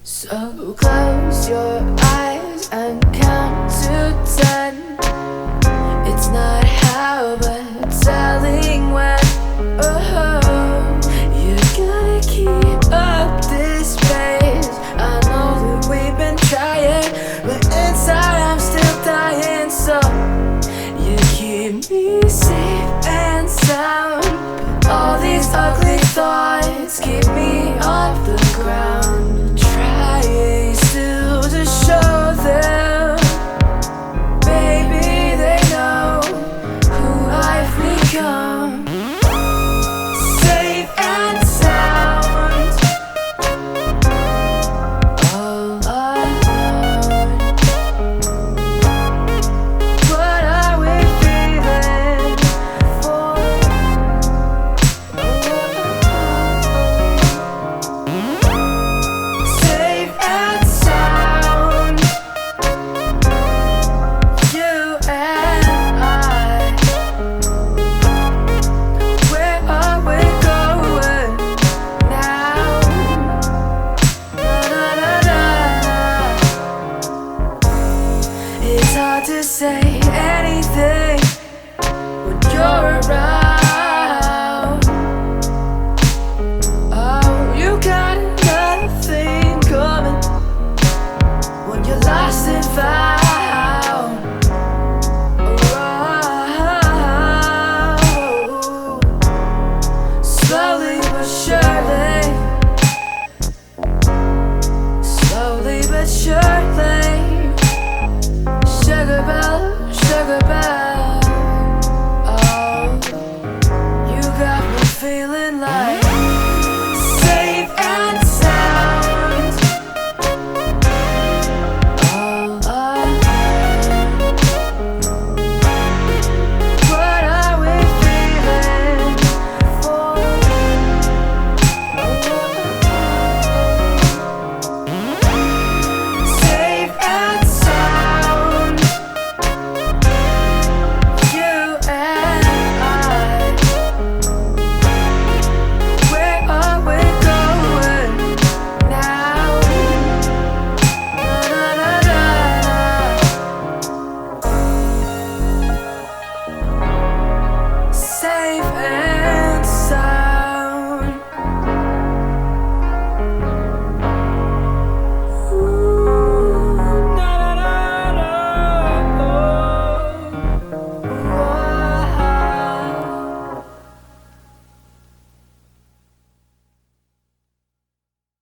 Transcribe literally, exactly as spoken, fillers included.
So close your eyes and count to ten. It's not how, but telling when. Oh, you gotta keep up this pace. I know that we've been trying, but inside I'm still dying. So you keep me safe and sound, but all these ugly thoughts keep me